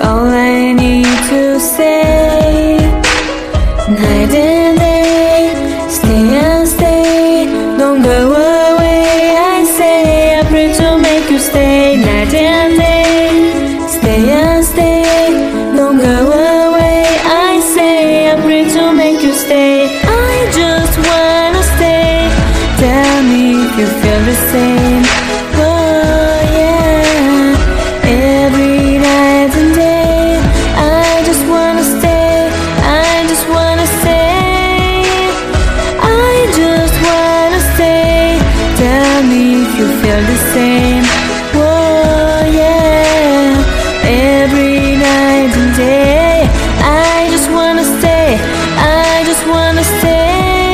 all I need to say. Night and day, stay and stay, don't go away. I say I pray to make you stay. Night and day, stay and stay, don't go away. I say I pray to make you stay. I just wanna stay. Tell me if you feel the same. Oh yeah, every night and day I just wanna stay. I just wanna stay. I just wanna stay. Tell me if you feel the same. Oh yeah, every night and day I just wanna stay. I just wanna stay.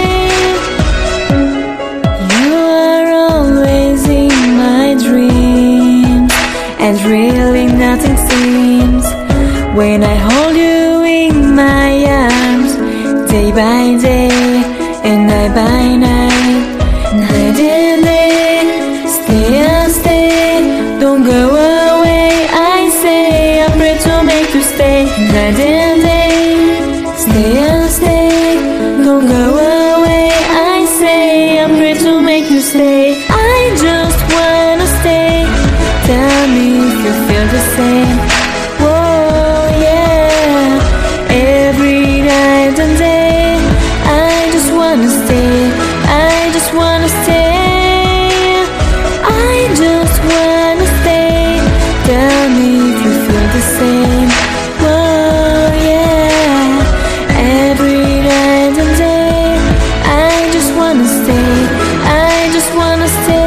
You are always in my dreams, and really nothing seems when I hold you in my arms. Day by day and night by night, night and day, stay and stay, don't go away. I say I pray to make you stay. Night and day, stay and stay, don't go away. I say I pray to make you stay. I just wanna stay. Tell me if you feel the same. Oh yeah, every night and day I just wanna stay. I just wanna stay. I just wanna stay. Tell me if you feel the same. Oh yeah, every night and day I just wanna stay. I just wanna stay.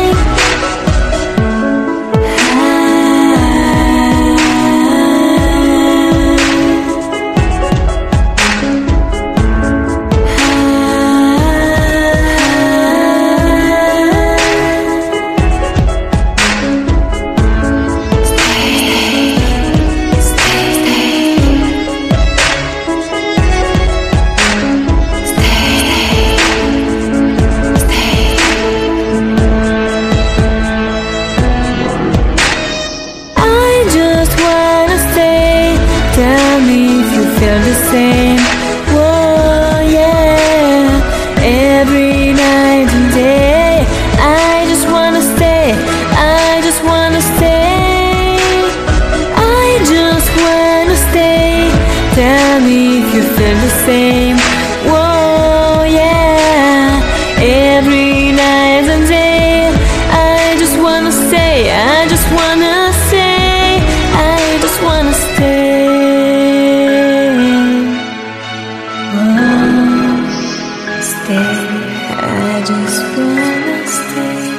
Tell me if you feel the same. Oh yeah, every night and day I just wanna stay. I just wanna stay. I just wanna stay. Tell me if you feel the same. Oh yeah, every night and day I just wanna stay. I just wanna stay. I just wanna stay. Stay, I just wanna stay.